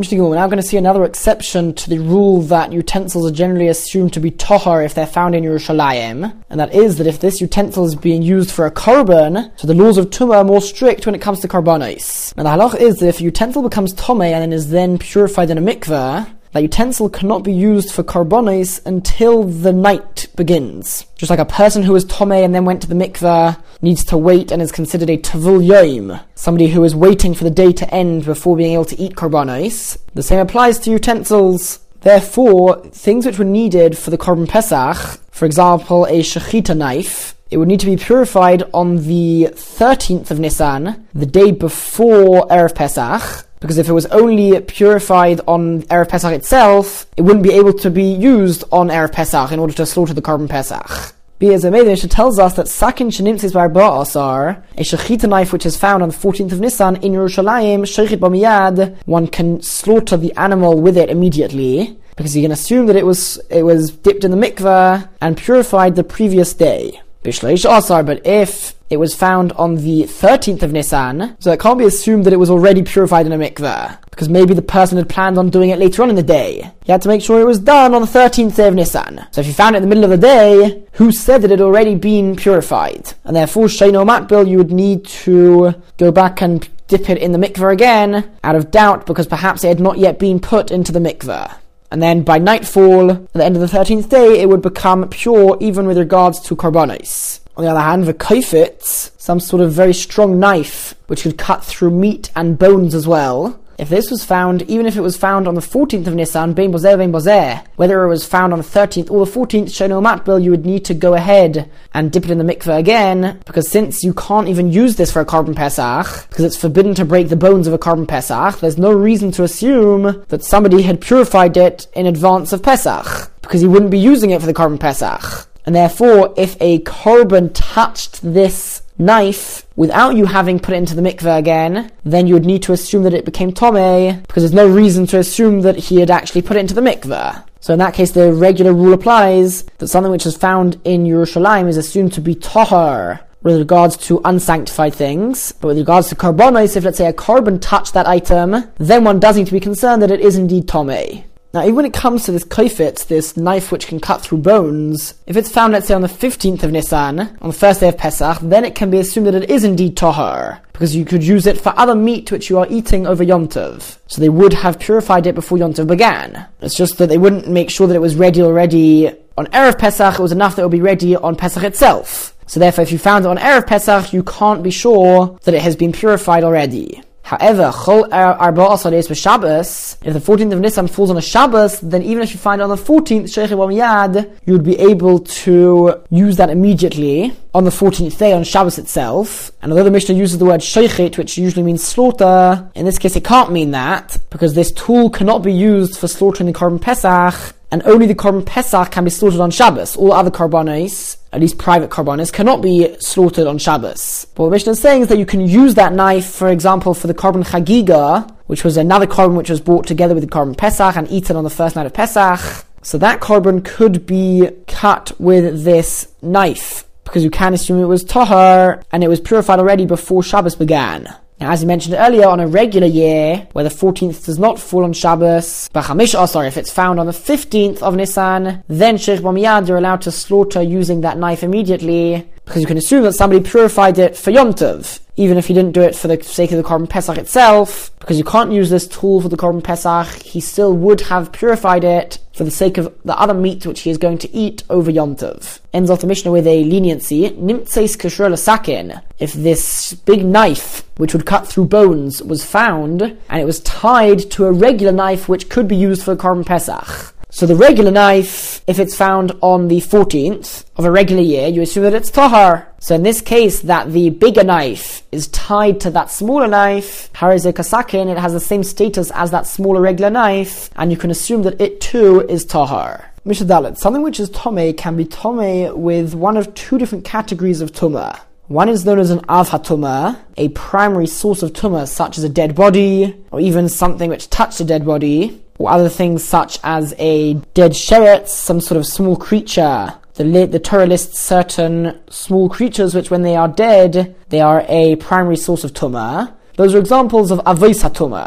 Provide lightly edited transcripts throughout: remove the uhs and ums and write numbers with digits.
We're now going to see another exception to the rule that utensils are generally assumed to be tahar if they're found in Yerushalayim, and that is that if this utensil is being used for a korban, so the laws of tumah are more strict when it comes to korbanos. Now the halach is that if a utensil becomes tomei and then is then purified in a mikveh, that utensil cannot be used for korbanos until the night begins. Just like a person who is tomei and then went to the mikveh needs to wait and is considered a tavul yom, somebody who is waiting for the day to end before being able to eat korbanos. The same applies to utensils. Therefore, things which were needed for the korban pesach, for example, a shechita knife, it would need to be purified on the 13th of Nisan, the day before Erev Pesach, because if it was only purified on Erev Pesach itself, it wouldn't be able to be used on Erev Pesach in order to slaughter the korban pesach. It tells us that sakin shenimtzis b'arba'a asar, a shechita knife which is found on the 14th of Nisan in Yerushalayim, shechit b'miyad, one can slaughter the animal with it immediately, because you can assume that it was dipped in the mikveh and purified the previous day. Bishleish asar, but if it was found on the 13th of Nisan, so it can't be assumed that it was already purified in a mikveh, because maybe the person had planned on doing it later on in the day. You had to make sure it was done on the 13th day of Nisan. So if you found it in the middle of the day, who said that it had already been purified? And therefore, sheino matbil, you would need to go back and dip it in the mikveh again, out of doubt, because perhaps it had not yet been put into the mikveh. And then by nightfall, at the end of the 13th day, it would become pure even with regards to korbanos. On the other hand, the kaifetz, some sort of very strong knife, which could cut through meat and bones as well. If this was found, even if it was found on the 14th of Nisan, bein bozeh, whether it was found on the 13th or the 14th, shono matbil, you would need to go ahead and dip it in the mikveh again, because since you can't even use this for a korban pesach, because it's forbidden to break the bones of a korban pesach, there's no reason to assume that somebody had purified it in advance of Pesach, because he wouldn't be using it for the korban pesach. And therefore, if a korban touched this knife without you having put it into the mikveh again, then you would need to assume that it became tomei, because there's no reason to assume that he had actually put it into the mikveh. So in that case, the regular rule applies that something which is found in Yerushalayim is assumed to be tahar with regards to unsanctified things. But with regards to korbanos, if let's say a korban touched that item, then one does need to be concerned that it is indeed tomei. Now, even when it comes to this kaifetz, this knife which can cut through bones, if it's found, let's say, on the 15th of Nisan, on the first day of Pesach, then it can be assumed that it is indeed tahar, because you could use it for other meat which you are eating over Yom Tov. So they would have purified it before Yom Tov began. It's just that they wouldn't make sure that it was ready already on Erev Pesach. It was enough that it would be ready on Pesach itself. So therefore, if you found it on Erev Pesach, you can't be sure that it has been purified already. However, Chol Arba Asar Deis B'Shabbos, if the 14th of Nisan falls on a Shabbos, then even if you find it on the 14th, Sheichei B'Miyad, you would be able to use that immediately on the 14th day, on Shabbos itself. And although the Mishnah uses the word Sheichet, which usually means slaughter, in this case it can't mean that, because this tool cannot be used for slaughtering the Korban Pesach, and only the Korban Pesach can be slaughtered on Shabbos. All other Korbanos, at least private Korbanos, cannot be slaughtered on Shabbos. But what the Mishnah is saying is that you can use that knife, for example, for the Korban Chagiga, which was another Korban which was brought together with the Korban Pesach and eaten on the first night of Pesach. So that Korban could be cut with this knife, because you can assume it was tahar, and it was purified already before Shabbos began. Now, as you mentioned earlier, on a regular year, where the 14th does not fall on Shabbos, if it's found on the 15th of Nisan, then Sheich B'Miyad, you're allowed to slaughter using that knife immediately, because you can assume that somebody purified it for Yom Tov, even if he didn't do it for the sake of the Korban Pesach itself, because you can't use this tool for the Korban Pesach, he still would have purified it for the sake of the other meat which he is going to eat over Yom Tov. Ends off the Mishnah with a leniency. Nimtzeis kasher l'sakin. If this big knife, which would cut through bones, was found, and it was tied to a regular knife which could be used for the Korban Pesach. So the regular knife, if it's found on the 14th of a regular year, you assume that it's tahar. So in this case, that the bigger knife is tied to that smaller knife, harizeh kasakin, it has the same status as that smaller regular knife, and you can assume that it too is tahar. Mishnah Dalet, something which is tomei can be tomei with one of two different categories of tumah. One is known as an av hatumah, a primary source of tumah, such as a dead body, or even something which touched a dead body, or other things such as a dead sheretz, some sort of small creature. The Torah lists certain small creatures which, when they are dead, they are a primary source of tumah. Those are examples of avos hatumah. On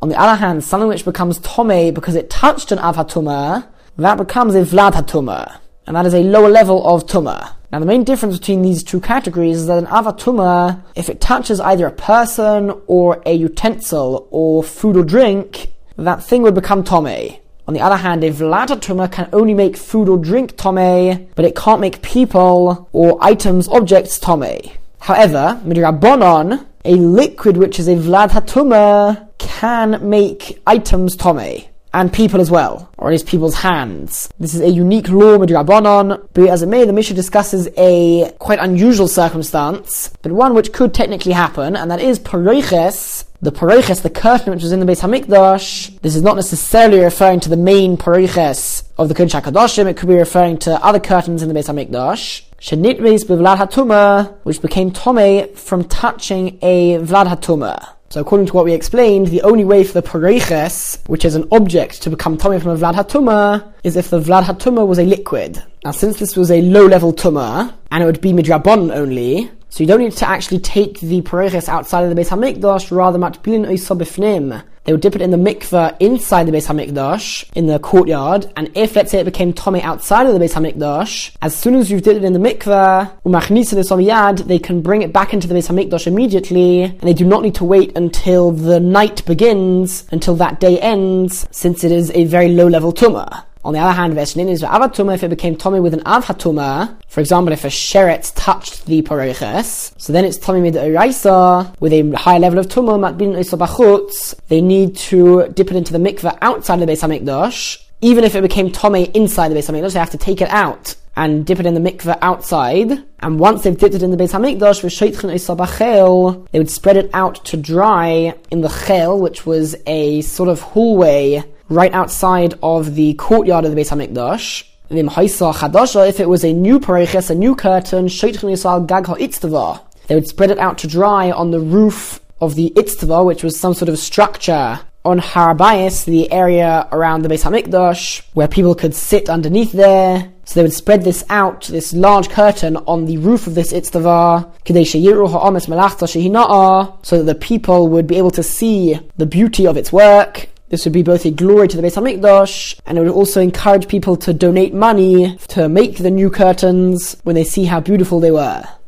On the other hand, something which becomes Tomei because it touched an Av HaTumah, that becomes a Vlad HaTumah. And that is a lower level of Tumah. Now the main difference between these two categories is that an Av HaTumah, if it touches either a person or a utensil or food or drink, that thing would become Tomei. On the other hand, a Vlad HaTumah can only make food or drink Tomei, but it can't make people or items, objects Tomei. However, Midrabanan, a liquid which is a Vlad HaTumah can make items Tomei. And people as well, or at least people's hands. This is a unique law midrabanan, but as it may, the Mishnah discusses a quite unusual circumstance, but one which could technically happen, and that is paroiches. The paroiches, the curtain which was in the Beis Hamikdash. This is not necessarily referring to the main paroiches of the Kodesh HaKadoshim, it could be referring to other curtains in the Beis Hamikdash. Shenitris b'Vlad HaTumah, which became Tomei from touching a Vlad HaTumah. So according to what we explained, the only way for the paroiches, which is an object, to become Tomei from a Vlad HaTumah, is if the Vlad HaTumah was a liquid. Now since this was a low-level Tumah, and it would be midrabanan only, so you don't need to actually take the paroiches outside of the Beis HaMikdash, rather matbilin oisa b'fnim. They would dip it in the mikveh inside the Beis HaMikdash, in the courtyard, and if, let's say, it became Tomei outside of the Beis HaMikdash, as soon as you've dipped it in the mikveh, they can bring it back into the Beis HaMikdash immediately, and they do not need to wait until the night begins, until that day ends, since it is a very low-level Tumah. On the other hand, if it became Tomei with an Av HaTumah, for example, if a sheret touched the paroiches, so then it's Tomei mid'oraisa, with a higher level of Tumah, matbin oisa b'chutz, they need to dip it into the mikveh outside the Beis HaMikdash. Even if it became Tomei inside the Beis HaMikdash, they have to take it out and dip it in the mikveh outside. And once they've dipped it in the Beis HaMikdash, v'sheitchen oisa b'chel, they would spread it out to dry in the chel, which was a sort of hallway right outside of the courtyard of the Beis HaMikdash. If it was a new paroiches, a new curtain, they would spread it out to dry on the roof of the Itztava, which was some sort of structure on Har Habayis, the area around the Beis HaMikdash, where people could sit underneath there. So they would spread this out, this large curtain, on the roof of this Itztava, so that the people would be able to see the beauty of its work. This would be both a glory to the Beis HaMikdash, and it would also encourage people to donate money to make the new curtains when they see how beautiful they were.